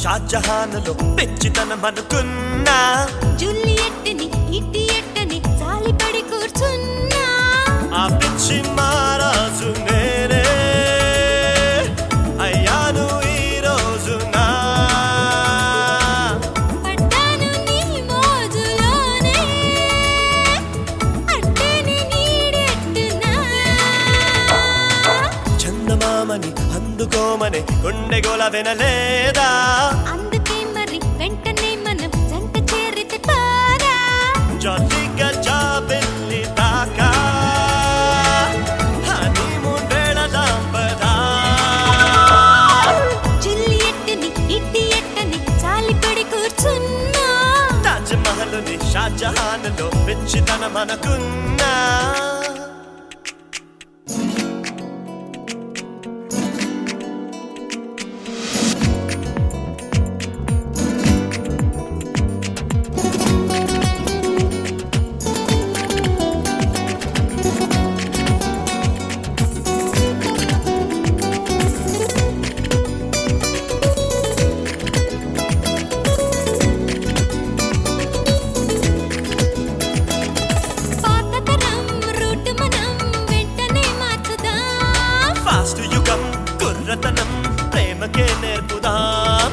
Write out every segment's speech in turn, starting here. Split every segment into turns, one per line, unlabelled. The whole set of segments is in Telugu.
షాజహాన్లో పిచ్చితనమనుకున్నా
జూలియట్ని ఇడియట్ని జాలిపడి కూర్చున్నా
ఆ పిచ్చి మహారాజు నేనే అయ్యాను ఈ రోజున
పడ్డాను నీ మోజులోనే అట్టేని నీడెట్టునా
చందమామని అందుకోమని గుండె గోల వినలేదా
అందుకే మరి వెంటనే మనం జంట చేరితే పారా
జాలిగా జాబిల్లి దాకా హనీమూన్ వేళదాం పదా
జూలియట్ని ఇడియట్ని జాలిపడి కూర్చున్నా
తాజ్ మహల్ని షాజహాన్లో పిచ్చితనమనుకున్నా
పాతతరం రూట్ మనం వెంటనే మార్చుదాం
ఫాస్ట్ యుగం కుర్రతనం ప్రేమకే నేర్పుదాం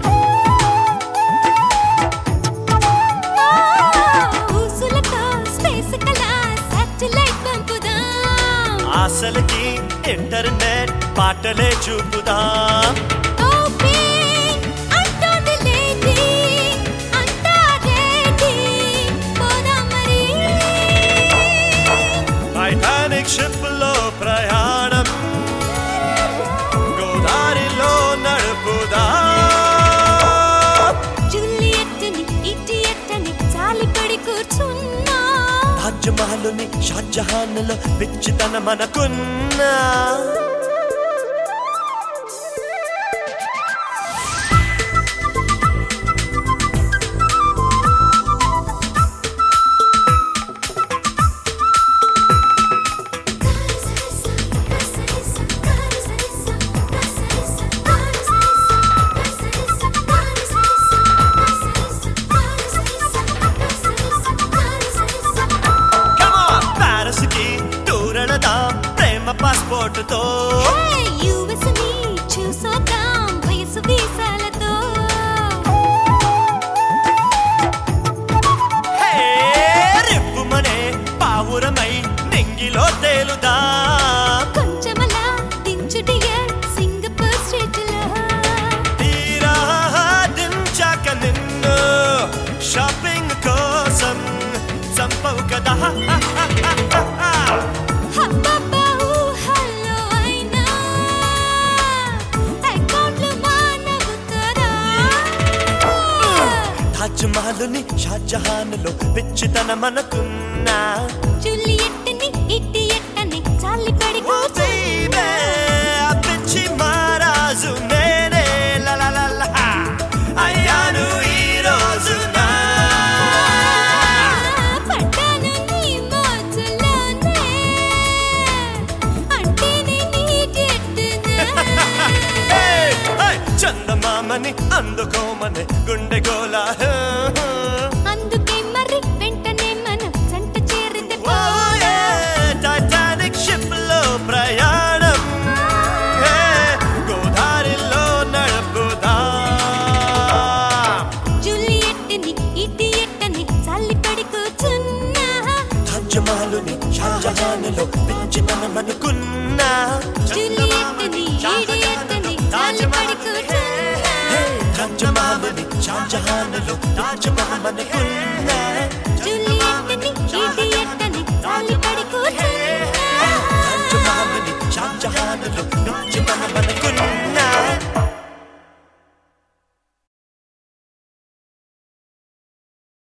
ఊసులతో స్పేస్ కలా సాటిలైట్ పంపుదాం
ఆశలకి ఇంటర్నెట్ పాటలే చూపుదాం
ఓపెన్ అంటోంది లేడీ అంతా రెడీ పోదాం మరి
టైటానిక్ షిప్ లో ప్రయాణం గోదారిలో నడుపుదాం
జూలియట్ని ఇడియట్ని జాలిపడి కూర్చున్నా
తాజ్ మహల్ని షాజహాన్లో పిచ్చితనమనుకున్నా ప్యారిస్ కి టూరెళదాం ప్రేమ పాస్పోర్ట్ తో
యుఎస్ ని చూసొద్దాం వయసు వీసాలతో
హే రిప్పుమనే పావురమై నింగిలో తేలుదాం
కొంచెమలా దించు డియర్ సింగపూర్ స్ట్రీట్ లో
తీరా దించాక నిన్ను షాపింగ్ కోసం చంపవు కదా
హబ్బబ్బా ఊహల్లో అయినా అకౌంట్లు మానవు కదా
తాజ్ మహల్ని షాజహాన్లో పిచ్చితనమనుకున్నా
జూలియట్ని ఇడియట్ని జాలిపడి
ఓ baby, ఆ పిచ్చి మహారాజు నేనే లలలల అయ్యాను ఈ రోజున
పడ్డాను నీ మోజులోనే అట్టేని నీడెట్టునా
Hey, hey, చందమామని అందుకోమని గుండె గోల
అందుకే మరి వెంటనే మనం జంట చేరితే
ఓ టైటానిక్ షిప్ లో ప్రయాణం గోదారిలో నడుపుదాం
జూలియట్ని ఇడియట్ని జాలిపడి కూర్చున్నా
తాజ్ మహల్ని షాజహాన్లో పిచ్చితనమనుకున్నా
జూలియట్ని ఇడియట్ని జాలిపడి కూర్చున్నా
తాజ్ మహల్ని షాజహాన్లో పిచ్చితనమనుకున్నా